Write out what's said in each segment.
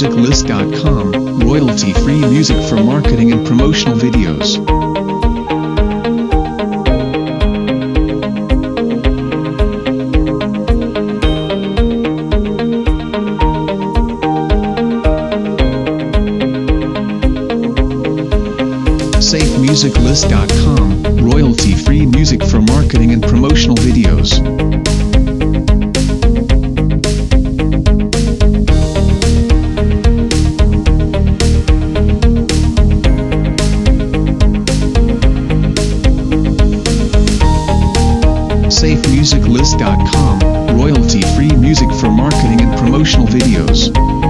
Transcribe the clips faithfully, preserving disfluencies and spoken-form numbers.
music list dot com, royalty-free music for marketing and promotional videos. safe music list dot com, royalty-free music for marketing and promotional videos. safe music list dot com, royalty-free music for marketing and promotional videos.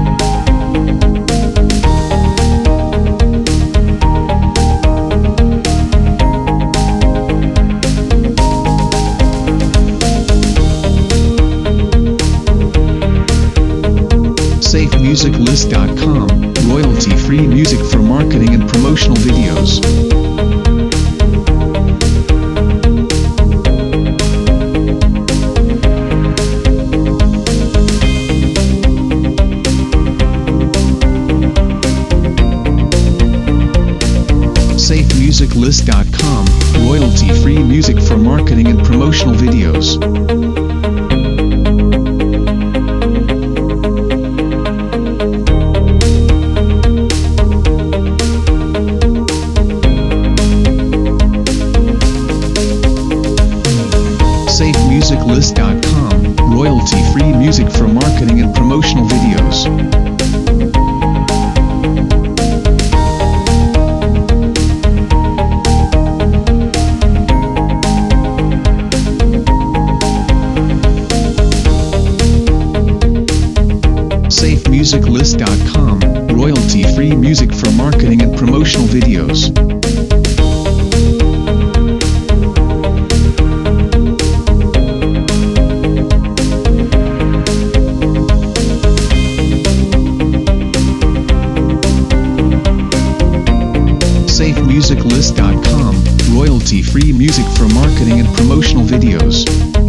safe music list dot com, royalty-free music for marketing and promotional videos. safe music list dot com, royalty-free music for marketing and promotional videos. safe music list dot com, royalty-free music for marketing and promotional videos. safe music list dot com, royalty-free music for marketing and promotional videos. safe music list dot com, royalty-free music for marketing and promotional videos.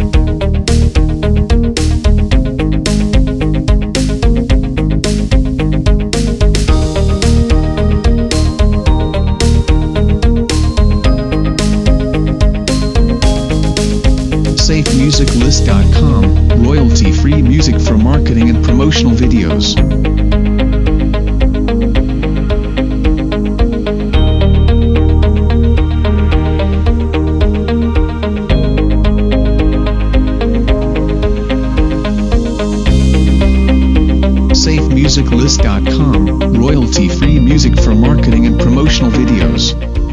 safe music list dot com, royalty-free music for marketing and promotional videos. safe music list dot com, royalty-free music for marketing and promotional videos.